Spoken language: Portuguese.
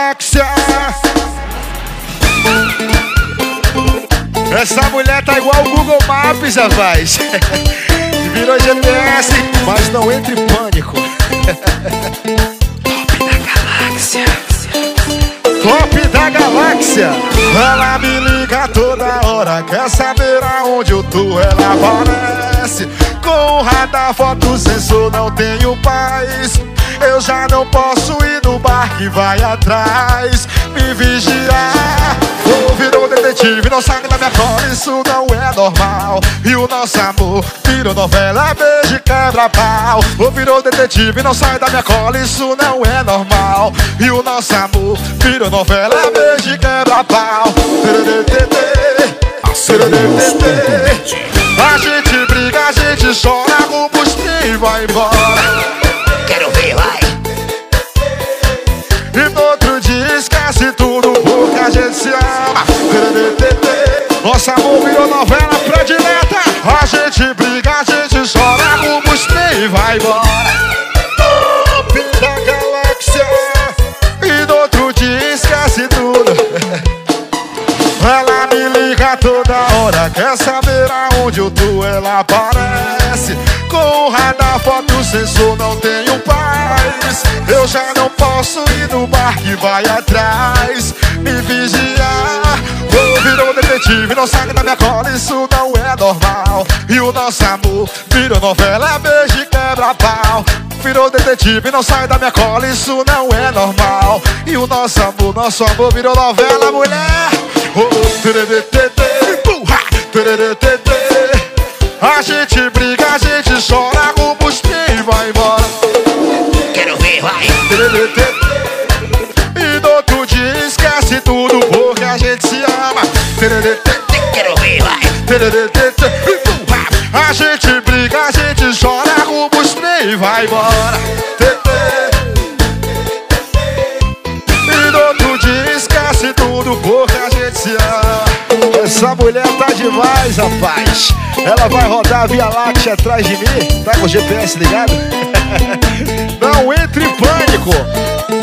Galáxia. Essa mulher tá igual o Google Maps, rapaz. Virou GPS, mas não entre em pânico. Top da galáxia. Top da galáxia. Ela me liga toda hora, quer saber aonde eu tô. Ela aparece com radar, foto, sensor, não tenho paz. Eu já não posso ir no bar que vai atrás me vigiar. Virou detetive, não sai da minha cola, isso não é normal. E o nosso amor virou novela, beijo e quebra-pau. Virou detetive, não sai da minha cola, isso não é normal. E o nosso amor virou novela, beijo e quebra-pau. A gente briga, a gente chora, arruma os pés e vai embora. Quero ver, vai. E no outro dia esquece tudo porque a gente se ama. Nosso amor virou novela predileta. A gente briga, a gente chora, arruma os pés e vai embora. Top da galáxia. E no outro dia esquece tudo. Ela me liga toda hora, quer saber aonde eu tô. Ela aparece com radar, foto, sensor, não tenho paz. Eu já não posso ir no bar que vai atrás me vigiar. Virou detetive, não sai da minha cola, isso não é normal. E o nosso amor virou novela, beijo e quebra-pau. Virou detetive, não sai da minha cola, isso não é normal. E o nosso amor virou novela, mulher. A gente briga, a gente chora, arruma os pés e vai embora. Quero ver, vai. E no outro dia esquece tudo porque a gente se ama. Quero ver, vai. A gente briga, a gente chora, arruma os pés e vai embora. E no outro dia esquece tudo porque a gente se ama. Essa mulher tá demais, rapaz. Ela vai rodar a Via Láctea atrás de mim. Tá com o GPS ligado? Não entre em pânico.